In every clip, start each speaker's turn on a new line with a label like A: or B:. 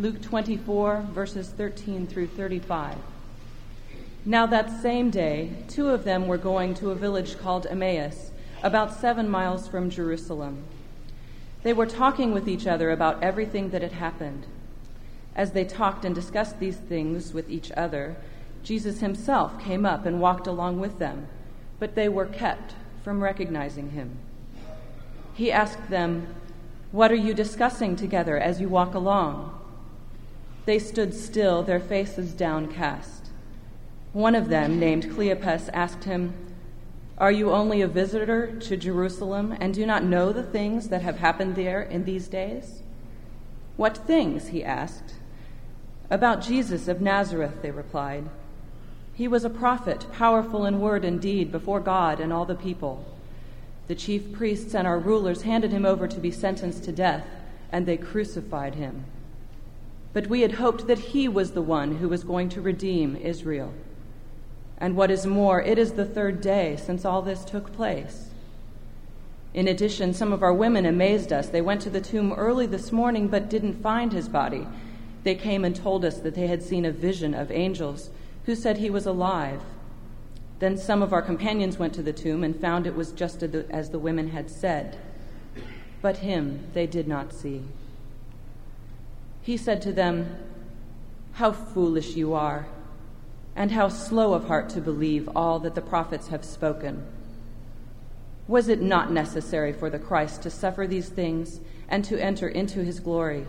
A: Luke 24, verses 13 through 35. Now that same day, 2 of them were going to a village called Emmaus, about 7 miles from Jerusalem. They were talking with each other about everything that had happened. As they talked and discussed these things with each other, Jesus himself came up and walked along with them, but they were kept from recognizing him. He asked them, "What are you discussing together as you walk along?" They stood still, their faces downcast. One of them, named Cleopas, asked him, "Are you only a visitor to Jerusalem and do not know the things that have happened there in these days?" "What things?" he asked. "About Jesus of Nazareth," they replied. "He was a prophet, powerful in word and deed before God and all the people. The chief priests and our rulers handed him over to be sentenced to death, and they crucified him. But we had hoped that he was the one who was going to redeem Israel. And what is more, it is the 3rd day since all this took place." In addition, some of our women amazed us. They went to the tomb early this morning but didn't find his body. They came and told us that they had seen a vision of angels who said he was alive. Then some of our companions went to the tomb and found it was just as the women had said. But him they did not see. He said to them, "How foolish you are, and how slow of heart to believe all that the prophets have spoken. Was it not necessary for the Christ to suffer these things and to enter into his glory?"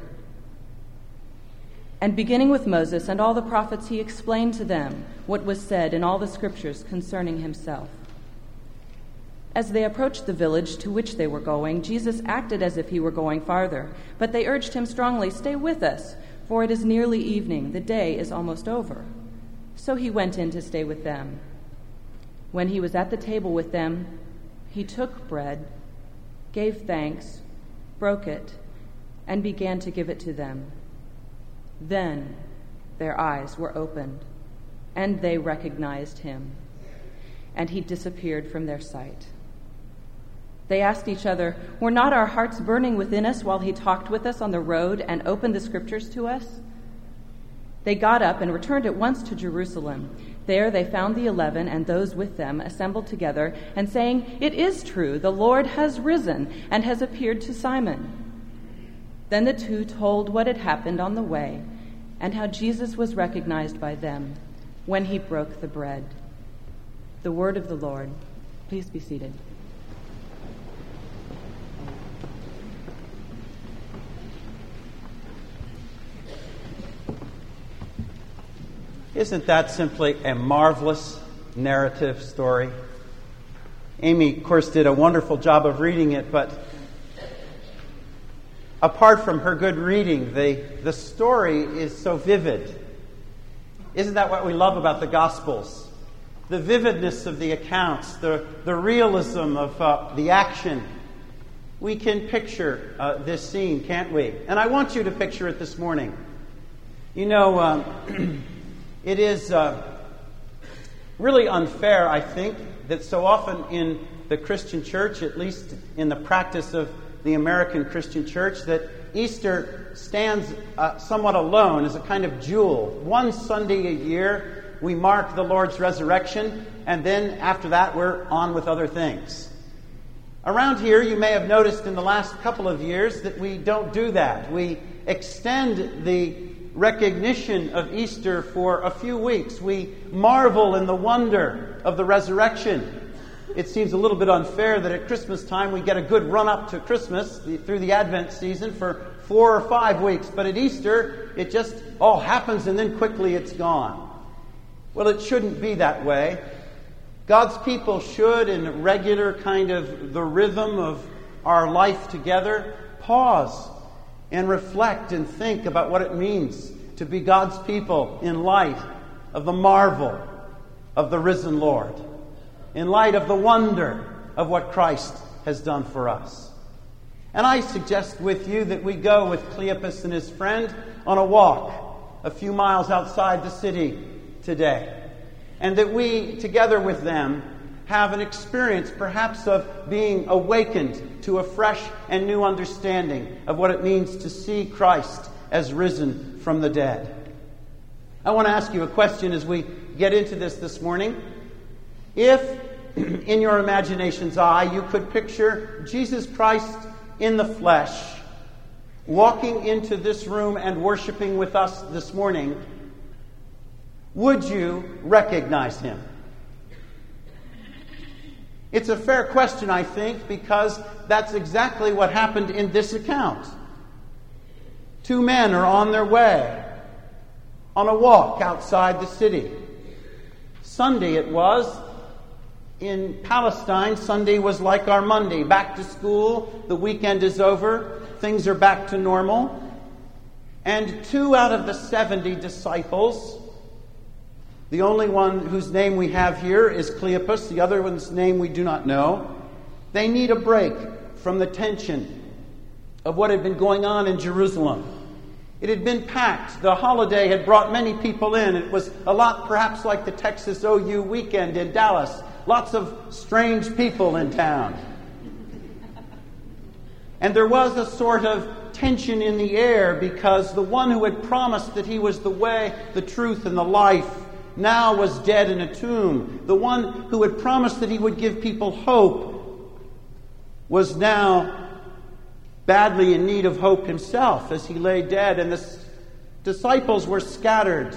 A: And beginning with Moses and all the prophets, he explained to them what was said in all the scriptures concerning himself. As they approached the village to which they were going, Jesus acted as if he were going farther, but they urged him strongly, "Stay with us, for it is nearly evening. The day is almost over." So he went in to stay with them. When he was at the table with them, he took bread, gave thanks, broke it, and began to give it to them. Then their eyes were opened, and they recognized him, and he disappeared from their sight. They asked each other, "Were not our hearts burning within us while he talked with us on the road and opened the scriptures to us?" They got up and returned at once to Jerusalem. There they found the 11 and those with them assembled together and saying, "It is true, the Lord has risen and has appeared to Simon." Then the 2 told what had happened on the way and how Jesus was recognized by them when he broke the bread. The word of the Lord. Please be seated.
B: Isn't that simply a marvelous narrative story? Amy, of course, did a wonderful job of reading it, but apart from her good reading, the story is so vivid. Isn't that what we love about the Gospels? The vividness of the accounts, the realism of the action. We can picture this scene, can't we? And I want you to picture it this morning. You know, it is really unfair, I think, that so often in the Christian church, at least in the practice of the American Christian church, that Easter stands somewhat alone as a kind of jewel. One Sunday a year, we mark the Lord's resurrection, and then after that, we're on with other things. Around here, you may have noticed in the last couple of years that we don't do that. We extend the recognition of Easter for a few weeks. We marvel in the wonder of the resurrection. It seems a little bit unfair that at Christmas time we get a good run-up to Christmas through the Advent season for 4 or 5 weeks. But at Easter, it just all happens and then quickly it's gone. Well, it shouldn't be that way. God's people should, in a regular kind of the rhythm of our life together, pause and reflect and think about what it means to be God's people in light of the marvel of the risen Lord, in light of the wonder of what Christ has done for us. And I suggest with you that we go with Cleopas and his friend on a walk a few miles outside the city today, and that we, together with them, have an experience perhaps of being awakened to a fresh and new understanding of what it means to see Christ as risen from the dead. I want to ask you a question as we get into this morning. If, in your imagination's eye, you could picture Jesus Christ in the flesh, walking into this room and worshiping with us this morning, would you recognize him? It's a fair question, I think, because that's exactly what happened in this account. Two men are on their way on a walk outside the city. Sunday it was. In Palestine, Sunday was like our Monday. Back to school, the weekend is over, things are back to normal. And 2 out of the 70 disciples, the only one whose name we have here is Cleopas, the other one's name we do not know, they need a break from the tension of what had been going on in Jerusalem. It had been packed. The holiday had brought many people in. It was a lot perhaps like the Texas OU weekend in Dallas. Lots of strange people in town. And there was a sort of tension in the air because the one who had promised that he was the way, the truth, and the life now was dead in a tomb. The one who had promised that he would give people hope was now badly in need of hope himself as he lay dead, and the disciples were scattered.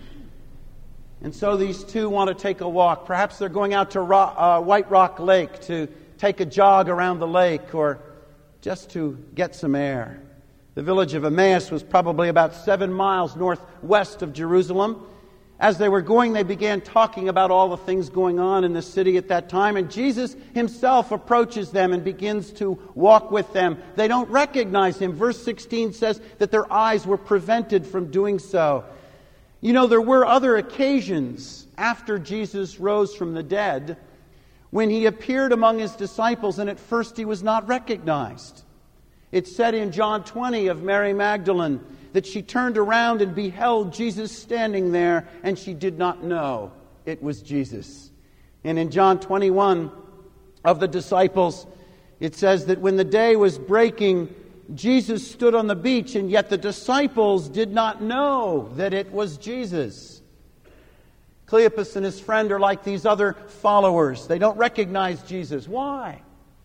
B: And so these two want to take a walk. Perhaps they're going out to White Rock Lake to take a jog around the lake or just to get some air. The village of Emmaus was probably about 7 miles northwest of Jerusalem. As they were going, they began talking about all the things going on in the city at that time. And Jesus himself approaches them and begins to walk with them. They don't recognize him. Verse 16 says that their eyes were prevented from doing so. You know, there were other occasions after Jesus rose from the dead when he appeared among his disciples, and at first he was not recognized. It's said in John 20 of Mary Magdalene that she turned around and beheld Jesus standing there, and she did not know it was Jesus. And in John 21 of the disciples, it says that when the day was breaking, Jesus stood on the beach, and yet the disciples did not know that it was Jesus. Cleopas and his friend are like these other followers. They don't recognize Jesus. Why?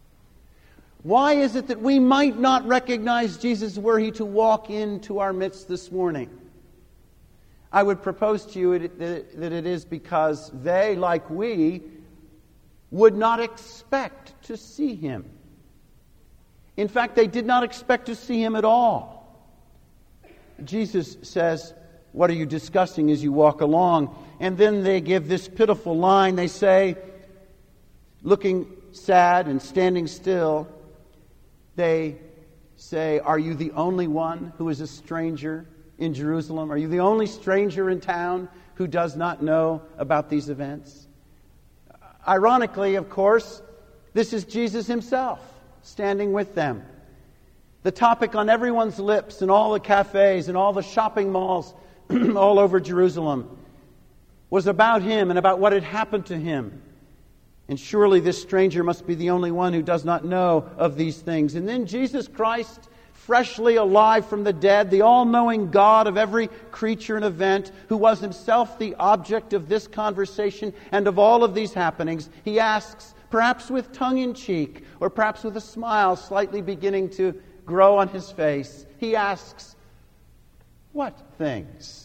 B: Why is it that we might not recognize Jesus were he to walk into our midst this morning? I would propose to you that it is because they, like we, would not expect to see him. In fact, they did not expect to see him at all. Jesus says, "What are you discussing as you walk along?" And then they give this pitiful line. They say, looking sad and standing still, they say, "Are you the only one who is a stranger in Jerusalem? Are you the only stranger in town who does not know about these events?" Ironically, of course, this is Jesus himself standing with them. The topic on everyone's lips in all the cafes and all the shopping malls all over Jerusalem was about him and about what had happened to him. And surely this stranger must be the only one who does not know of these things. And then Jesus Christ, freshly alive from the dead, the all-knowing God of every creature and event, who was himself the object of this conversation and of all of these happenings, he asks, perhaps with tongue-in-cheek, or perhaps with a smile slightly beginning to grow on his face, he asks, "What things?"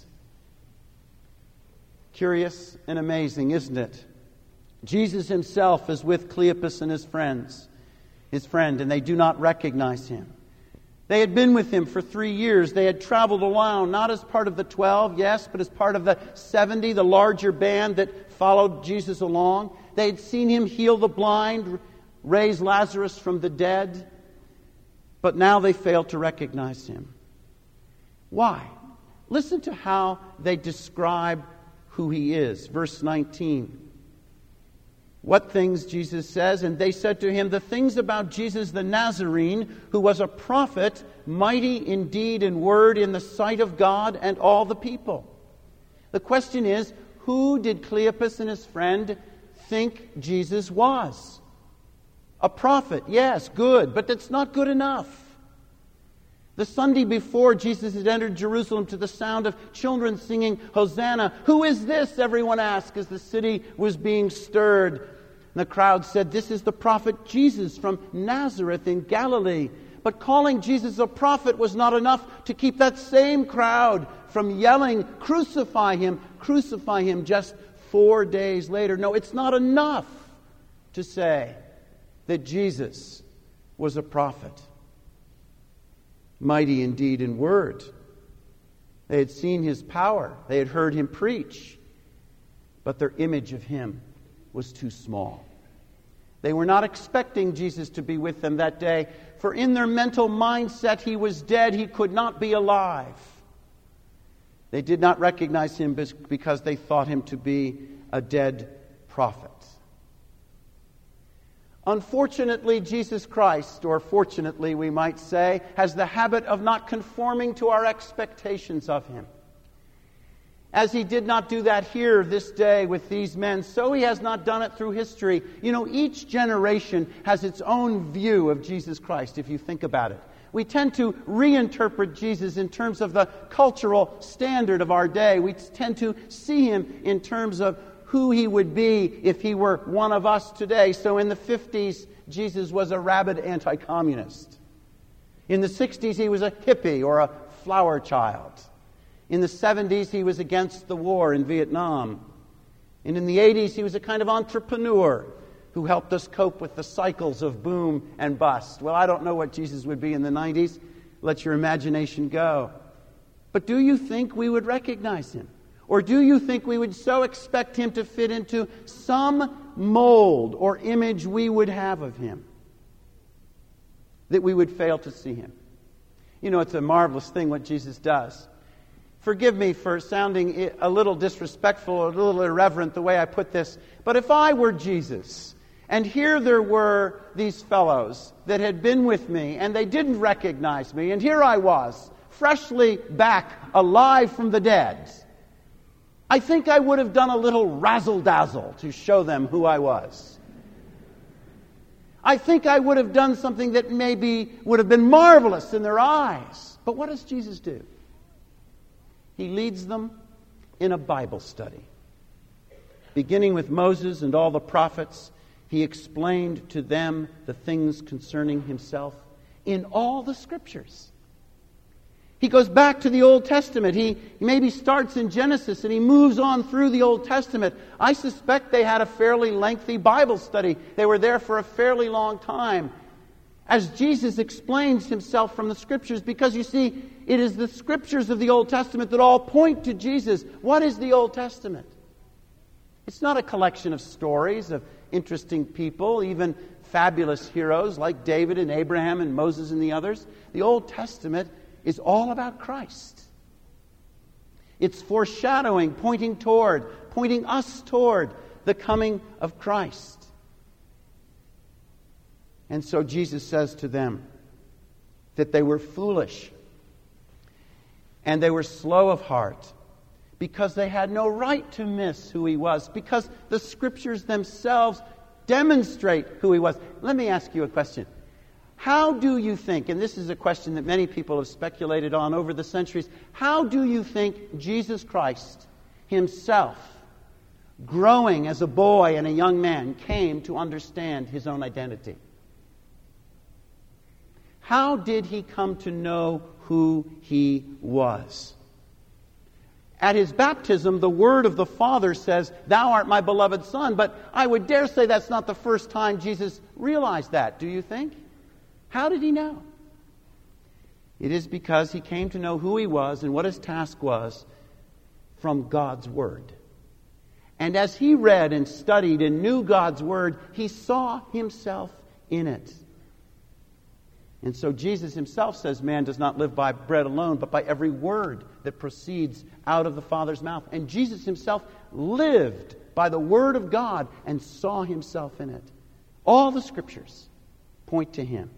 B: Curious and amazing, isn't it? Jesus himself is with Cleopas and his friend, and they do not recognize him. They had been with him for 3 years. They had traveled along, not as part of the 12, yes, but as part of the 70, the larger band that followed Jesus along. They had seen him heal the blind, raise Lazarus from the dead, but now they failed to recognize him. Why? Listen to how they describe who he is. Verse 19. What things, Jesus says, and they said to him, the things about Jesus the Nazarene, who was a prophet, mighty in deed and word in the sight of God and all the people. The question is, who did Cleopas and his friend think Jesus was? A prophet, yes, good, but that's not good enough. The Sunday before, Jesus had entered Jerusalem to the sound of children singing, "Hosanna." "Who is this?" everyone asked as the city was being stirred. And the crowd said, "This is the prophet Jesus from Nazareth in Galilee." But calling Jesus a prophet was not enough to keep that same crowd from yelling, "Crucify him, crucify him," just 4 days later. No, it's not enough to say that Jesus was a prophet. Mighty indeed in word. They had seen his power. They had heard him preach. But their image of him was too small. They were not expecting Jesus to be with them that day, for in their mental mindset he was dead. He could not be alive. They did not recognize him because they thought him to be a dead prophet. Unfortunately, Jesus Christ, or fortunately we might say, has the habit of not conforming to our expectations of him. As he did not do that here this day with these men, so he has not done it through history. You know, each generation has its own view of Jesus Christ, if you think about it. We tend to reinterpret Jesus in terms of the cultural standard of our day. We tend to see him in terms of who he would be if he were one of us today. So in the 50s, Jesus was a rabid anti-communist. In the 60s, he was a hippie or a flower child. In the 70s, he was against the war in Vietnam. And in the 80s, he was a kind of entrepreneur who helped us cope with the cycles of boom and bust. Well, I don't know what Jesus would be in the 90s. Let your imagination go. But do you think we would recognize him? Or do you think we would so expect him to fit into some mold or image we would have of him that we would fail to see him? You know, it's a marvelous thing what Jesus does. Forgive me for sounding a little disrespectful or a little irreverent the way I put this, but if I were Jesus, and here there were these fellows that had been with me, and they didn't recognize me, and here I was, freshly back, alive from the dead, I think I would have done a little razzle-dazzle to show them who I was. I think I would have done something that maybe would have been marvelous in their eyes. But what does Jesus do? He leads them in a Bible study. Beginning with Moses and all the prophets, he explained to them the things concerning himself in all the Scriptures. He goes back to the Old Testament. He maybe starts in Genesis and he moves on through the Old Testament. I suspect they had a fairly lengthy Bible study. They were there for a fairly long time as Jesus explains himself from the Scriptures, because you see, it is the Scriptures of the Old Testament that all point to Jesus. What is the Old Testament? It's not a collection of stories of interesting people, even fabulous heroes like David and Abraham and Moses and the others. The Old Testament is all about Christ. It's foreshadowing, pointing us toward the coming of Christ. And so Jesus says to them that they were foolish and they were slow of heart because they had no right to miss who he was, because the Scriptures themselves demonstrate who he was. Let me ask you a question. How do you think, and this is a question that many people have speculated on over the centuries, how do you think Jesus Christ himself, growing as a boy and a young man, came to understand his own identity? How did he come to know who he was? At his baptism, the word of the Father says, "Thou art my beloved Son," but I would dare say that's not the first time Jesus realized that, do you think? How did he know? It is because he came to know who he was and what his task was from God's Word. And as he read and studied and knew God's Word, he saw himself in it. And so Jesus himself says, man does not live by bread alone, but by every word that proceeds out of the Father's mouth. And Jesus himself lived by the Word of God and saw himself in it. All the Scriptures point to him.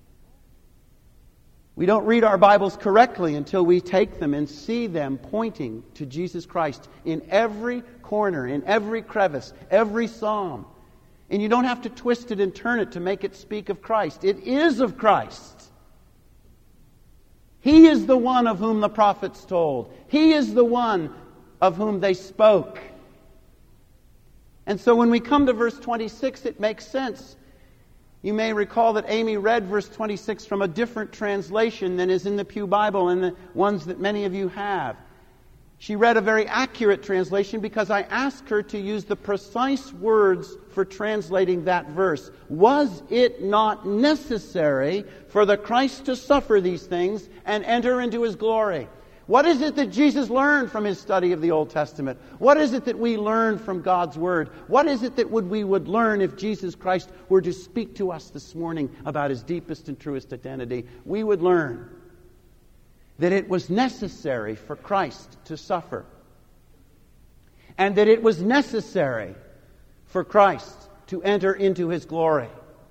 B: We don't read our Bibles correctly until we take them and see them pointing to Jesus Christ in every corner, in every crevice, every psalm. And you don't have to twist it and turn it to make it speak of Christ. It is of Christ. He is the one of whom the prophets told. He is the one of whom they spoke. And so when we come to verse 26, it makes sense. You may recall that Amy read verse 26 from a different translation than is in the Pew Bible and the ones that many of you have. She read a very accurate translation because I asked her to use the precise words for translating that verse. Was it not necessary for the Christ to suffer these things and enter into His glory? What is it that Jesus learned from His study of the Old Testament? What is it that we learn from God's Word? What is it that we would learn if Jesus Christ were to speak to us this morning about His deepest and truest identity? We would learn that it was necessary for Christ to suffer, and that it was necessary for Christ to enter into His glory.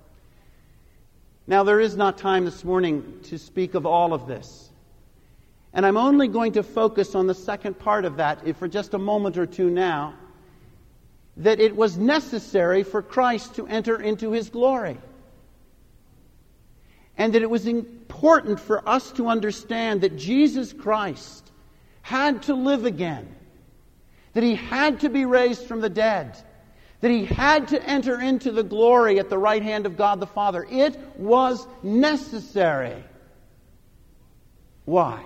B: Now, there is not time this morning to speak of all of this. And I'm only going to focus on the second part of that for just a moment or two now, that it was necessary for Christ to enter into His glory. And that it was important for us to understand that Jesus Christ had to live again, that He had to be raised from the dead, that He had to enter into the glory at the right hand of God the Father. It was necessary. Why?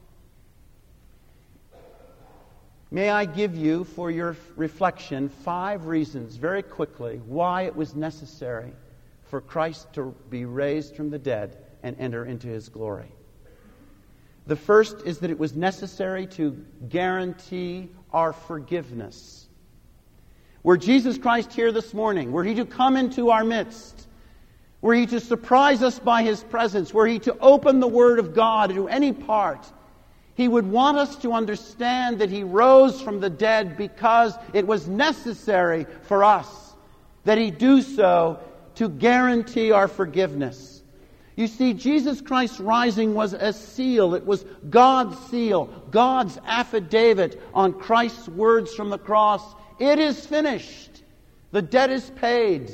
B: May I give you, for your reflection, 5 reasons, very quickly, why it was necessary for Christ to be raised from the dead and enter into His glory. The first is that it was necessary to guarantee our forgiveness. Were Jesus Christ here this morning, were He to come into our midst, were He to surprise us by His presence, were He to open the Word of God into any part, He would want us to understand that He rose from the dead because it was necessary for us that He do so to guarantee our forgiveness. You see, Jesus Christ's rising was a seal. It was God's seal, God's affidavit on Christ's words from the cross. It is finished. The debt is paid.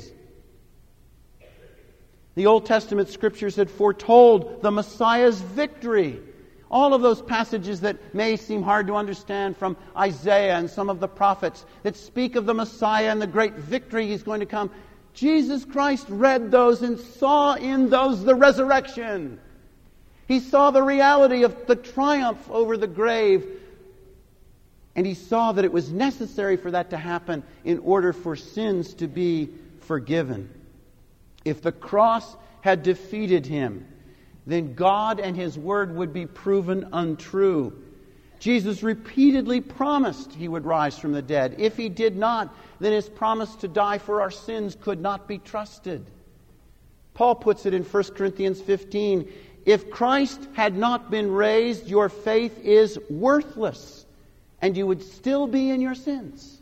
B: The Old Testament Scriptures had foretold the Messiah's victory. All of those passages that may seem hard to understand from Isaiah and some of the prophets that speak of the Messiah and the great victory He's going to come. Jesus Christ read those and saw in those the resurrection. He saw the reality of the triumph over the grave. And He saw that it was necessary for that to happen in order for sins to be forgiven. If the cross had defeated Him, then God and His Word would be proven untrue. Jesus repeatedly promised He would rise from the dead. If He did not, then His promise to die for our sins could not be trusted. Paul puts it in 1 Corinthians 15, if Christ had not been raised, your faith is worthless, and you would still be in your sins.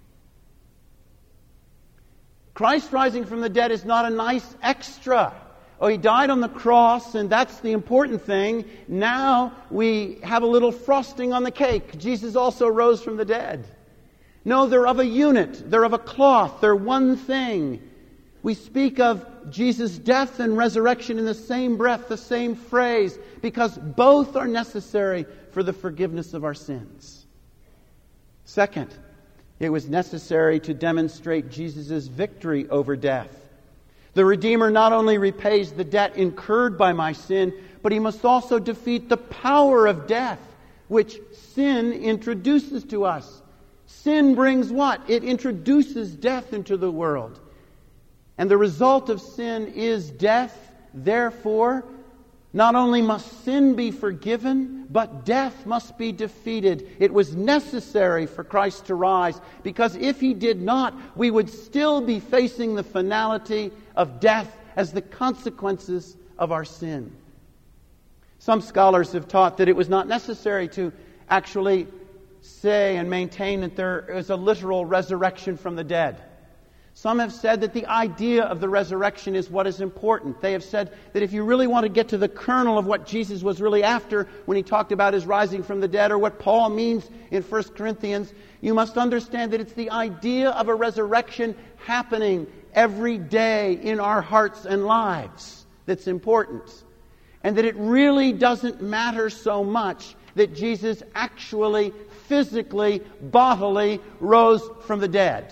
B: Christ rising from the dead is not a nice extra. Oh, He died on the cross, and that's the important thing. Now we have a little frosting on the cake. Jesus also rose from the dead. No, they're of a unit. They're of a cloth. They're one thing. We speak of Jesus' death and resurrection in the same breath, the same phrase, because both are necessary for the forgiveness of our sins. Second, it was necessary to demonstrate Jesus' victory over death. The Redeemer not only repays the debt incurred by my sin, but He must also defeat the power of death, which sin introduces to us. Sin brings what? It introduces death into the world. And the result of sin is death. Therefore, not only must sin be forgiven, but death must be defeated. It was necessary for Christ to rise, because if He did not, we would still be facing the finality of death as the consequences of our sin. Some scholars have taught that it was not necessary to actually say and maintain that there is a literal resurrection from the dead. Some have said that the idea of the resurrection is what is important. They have said that if you really want to get to the kernel of what Jesus was really after when He talked about His rising from the dead, or what Paul means in 1 Corinthians, you must understand that it's the idea of a resurrection happening every day in our hearts and lives that's important. and that it really doesn't matter so much that Jesus actually, physically, bodily rose from the dead.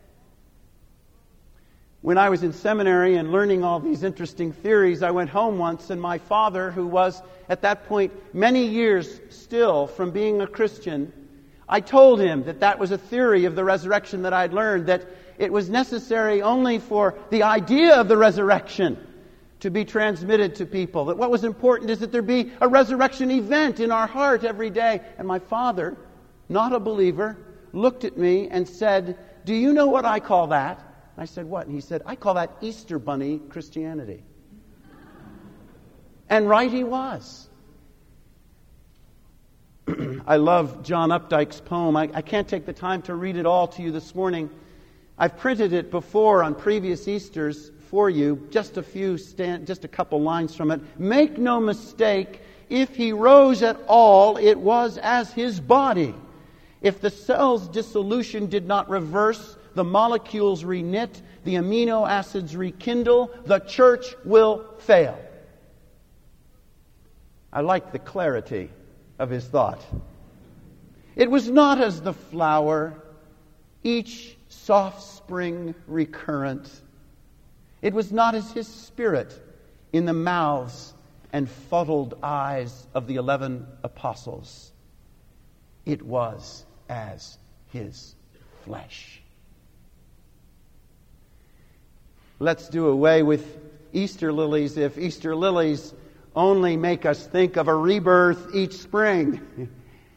B: When I was in seminary and learning all these interesting theories, I went home once, and my father, who was at that point many years still from being a Christian, I told him that that was a theory of the resurrection that I'd learned, that it was necessary only for the idea of the resurrection to be transmitted to people. That what was important is that there be a resurrection event in our heart every day. And my father, not a believer, looked at me and said, "Do you know what I call that?" I said, "What?" And he said, "I call that Easter Bunny Christianity." And right he was. I love John Updike's poem. I can't take the time to read it all to you this morning. I've printed it before on previous Easters for you. Just a couple lines from it. "Make no mistake, if he rose at all, it was as his body. If the cell's dissolution did not reverse, the molecules reknit, the amino acids rekindle, the church will fail." I like the clarity of his thought. "It was not as the flower, each soft spring recurrent. It was not as his spirit in the mouths and fuddled eyes of the 11 apostles. It was as his flesh." Let's do away with Easter lilies if Easter lilies only make us think of a rebirth each spring.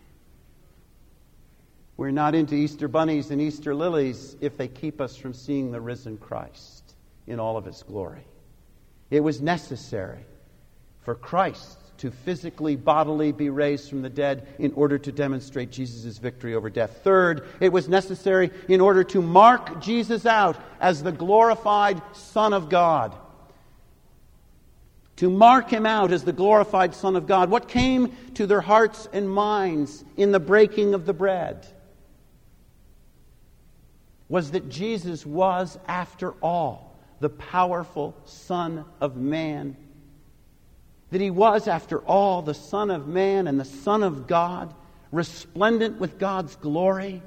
B: We're not into Easter bunnies and Easter lilies if they keep us from seeing the risen Christ in all of His glory. It was necessary for Christ to physically, bodily be raised from the dead in order to demonstrate Jesus' victory over death. Third, it was necessary in order to mark Jesus out as the glorified Son of God. To mark Him out as the glorified Son of God. What came to their hearts and minds in the breaking of the bread was that Jesus was, after all, the powerful Son of Man. That He was, after all, the Son of Man and the Son of God, resplendent with God's glory.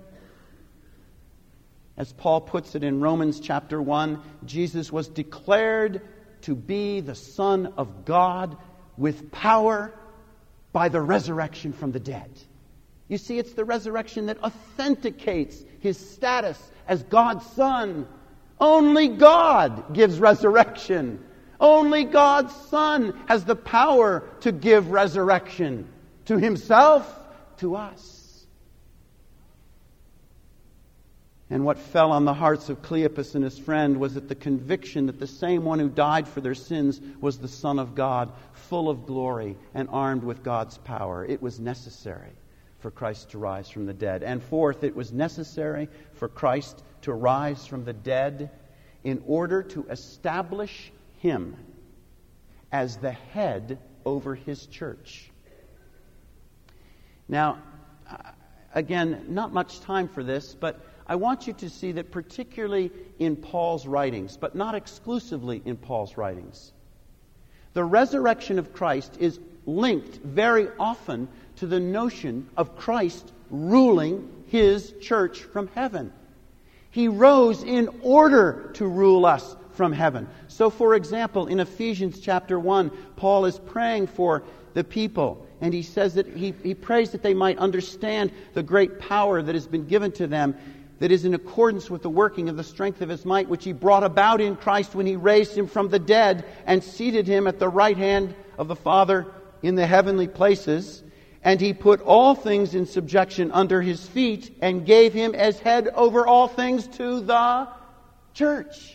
B: As Paul puts it in Romans chapter 1, Jesus was declared to be the Son of God with power by the resurrection from the dead. You see, it's the resurrection that authenticates His status as God's Son. Only God gives resurrection. Only God's Son has the power to give resurrection to Himself, to us. And what fell on the hearts of Cleopas and his friend was that the conviction that the same one who died for their sins was the Son of God, full of glory and armed with God's power. It was necessary for Christ to rise from the dead. And fourth, it was necessary for Christ to rise from the dead in order to establish Him as the head over His church. Now, again, not much time for this, but I want you to see that particularly in Paul's writings, but not exclusively in Paul's writings, the resurrection of Christ is linked very often to the notion of Christ ruling His church from heaven. He rose in order to rule us from heaven. So, for example, in Ephesians chapter 1, Paul is praying for the people, and he says that he prays that they might understand the great power that has been given to them, that is in accordance with the working of the strength of His might, which He brought about in Christ when He raised Him from the dead and seated Him at the right hand of the Father in the heavenly places. And He put all things in subjection under His feet and gave Him as head over all things to the church.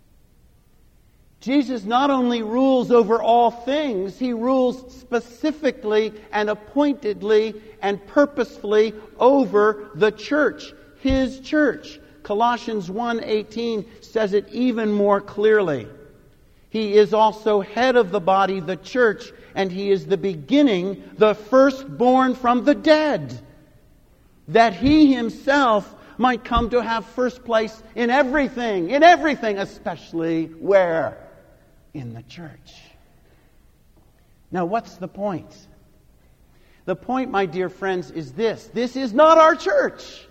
B: Jesus not only rules over all things, He rules specifically and appointedly and purposefully over the church, His church. Colossians 1:18 says it even more clearly. He is also head of the body, the church, and He is the beginning, the firstborn from the dead, that He Himself might come to have first place in everything, especially where? In the church. Now, what's the point? The point, my dear friends, is this. This is not our church.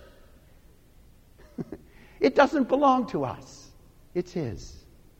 B: It doesn't belong to us. It's His.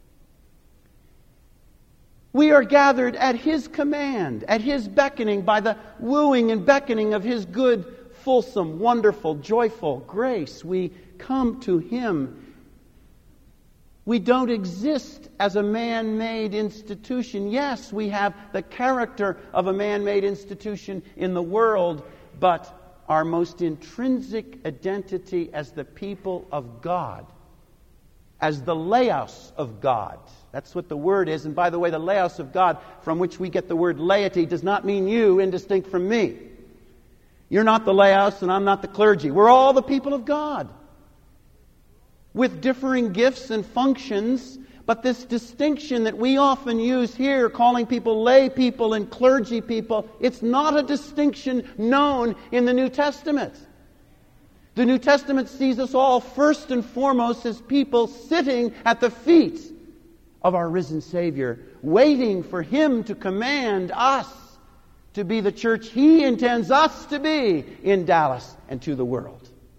B: We are gathered at His command, at His beckoning, by the wooing and beckoning of His good, fulsome, wonderful, joyful grace. We come to Him. We don't exist as a man-made institution. Yes, we have the character of a man-made institution in the world, but our most intrinsic identity as the people of God, as the laos of God. That's what the word is. And by the way, the laos of God, from which we get the word laity, does not mean you, indistinct from me. You're not the laos and I'm not the clergy. We're all the people of God, with differing gifts and functions. But this distinction that we often use here, calling people lay people and clergy people, it's not a distinction known in the New Testament. The New Testament sees us all first and foremost as people sitting at the feet of our risen Savior, waiting for Him to command us to be the church He intends us to be in Dallas and to the world.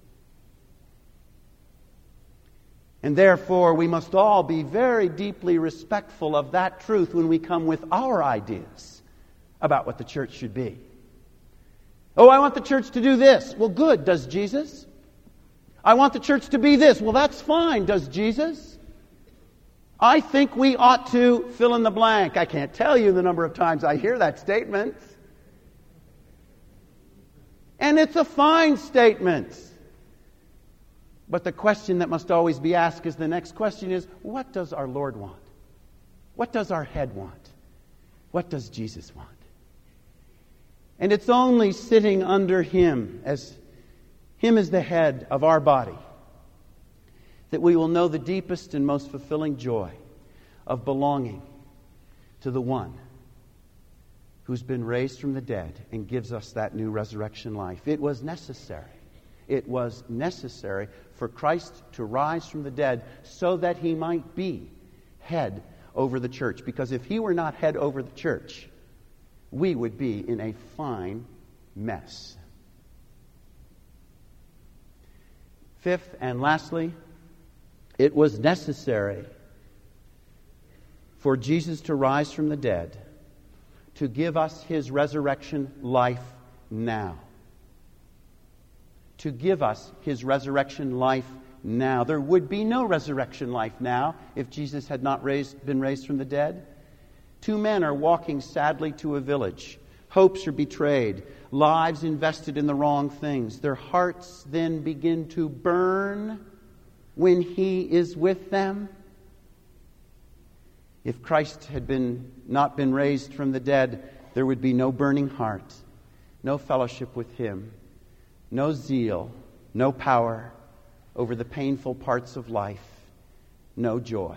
B: And therefore, we must all be very deeply respectful of that truth when we come with our ideas about what the church should be. Oh, I want the church to do this. Well, good. Does Jesus? I want the church to be this. Well, that's fine. Does Jesus? I think we ought to fill in the blank. I can't tell you the number of times I hear that statement. And it's a fine statement. But the question that must always be asked is the next question is, what does our Lord want? What does our head want? What does Jesus want? And it's only sitting under Him as the head of our body that we will know the deepest and most fulfilling joy of belonging to the one who's been raised from the dead and gives us that new resurrection life. It was necessary. It was necessary for Christ to rise from the dead so that He might be head over the church. Because if He were not head over the church, we would be in a fine mess. Fifth and lastly, it was necessary for Jesus to rise from the dead to give us His resurrection life now. To give us His resurrection life now. There would be no resurrection life now if Jesus had not been raised from the dead. Two men are walking sadly to a village. Hopes are betrayed. Lives invested in the wrong things. Their hearts then begin to burn when He is with them. If Christ had not been raised from the dead, there would be no burning heart, no fellowship with Him, no zeal, no power over the painful parts of life, no joy.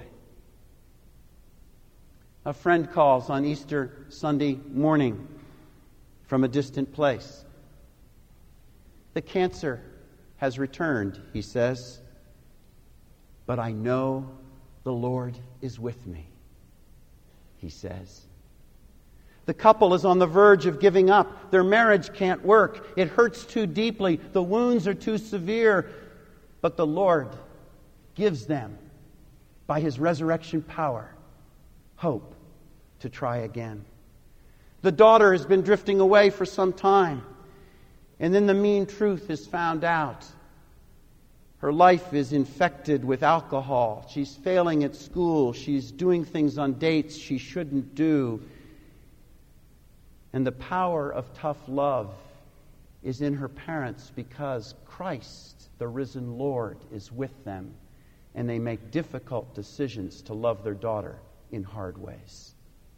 B: A friend calls on Easter Sunday morning from a distant place. The cancer has returned, he says, but I know the Lord is with me, he says. The couple is on the verge of giving up. Their marriage can't work. It hurts too deeply. The wounds are too severe. But the Lord gives them, by His resurrection power, hope to try again. The daughter has been drifting away for some time. And then the mean truth is found out. Her life is infected with alcohol. She's failing at school. She's doing things on dates she shouldn't do. And the power of tough love is in her parents because Christ, the risen Lord, is with them. And they make difficult decisions to love their daughter in hard ways.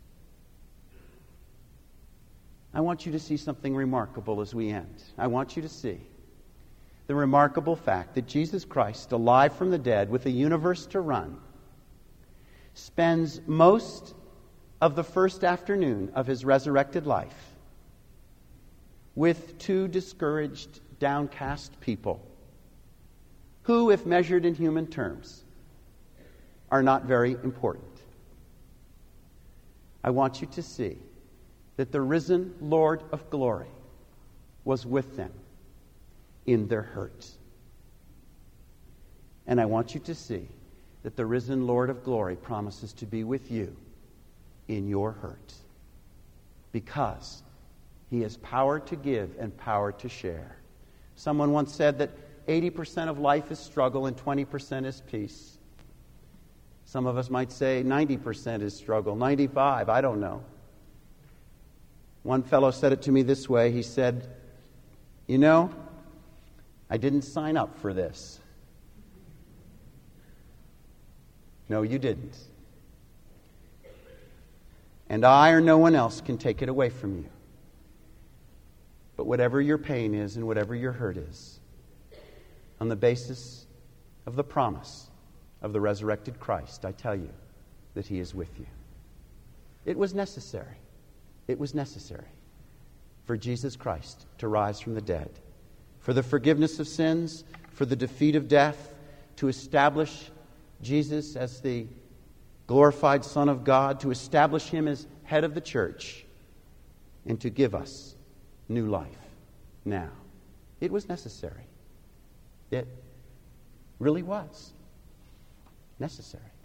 B: I want you to see something remarkable as we end. I want you to see the remarkable fact that Jesus Christ, alive from the dead, with a universe to run, spends most of the first afternoon of His resurrected life with two discouraged, downcast people who, if measured in human terms, are not very important. I want you to see that the risen Lord of glory was with them in their hurt. And I want you to see that the risen Lord of glory promises to be with you in your hurt, because He has power to give and power to share. Someone once said that 80% of life is struggle and 20% is peace. Some of us might say 90% is struggle, 95%, I don't know. One fellow said it to me this way. He said, "You know, I didn't sign up for this." No, you didn't. And I or no one else can take it away from you. But whatever your pain is and whatever your hurt is, on the basis of the promise of the resurrected Christ, I tell you that He is with you. It was necessary. It was necessary for Jesus Christ to rise from the dead, for the forgiveness of sins, for the defeat of death, to establish Jesus as the glorified Son of God, to establish Him as head of the church, and to give us new life now. It was necessary. It really was necessary.